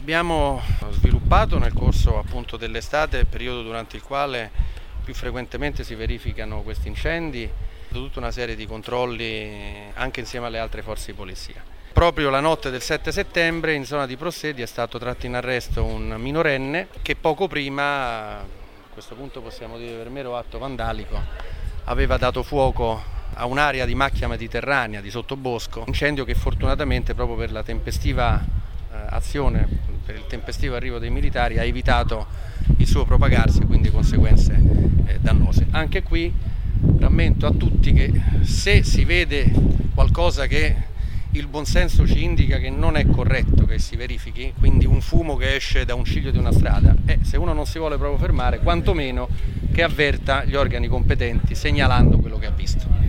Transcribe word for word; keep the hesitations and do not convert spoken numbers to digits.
Abbiamo sviluppato nel corso appunto dell'estate, periodo durante il quale più frequentemente si verificano questi incendi, tutta una serie di controlli anche insieme alle altre forze di polizia. Proprio la notte del sette settembre in zona di Prossedi è stato tratto in arresto un minorenne che poco prima, a questo punto possiamo dire per mero atto vandalico, aveva dato fuoco a un'area di macchia mediterranea di sottobosco, incendio che fortunatamente proprio per la tempestiva eh, azione, per il tempestivo arrivo dei militari ha evitato il suo propagarsi e quindi conseguenze eh, dannose. Anche qui rammento a tutti che se si vede qualcosa che il buonsenso ci indica che non è corretto che si verifichi, quindi un fumo che esce da un ciglio di una strada, e se uno non si vuole proprio fermare, quantomeno che avverta gli organi competenti segnalando quello che ha visto.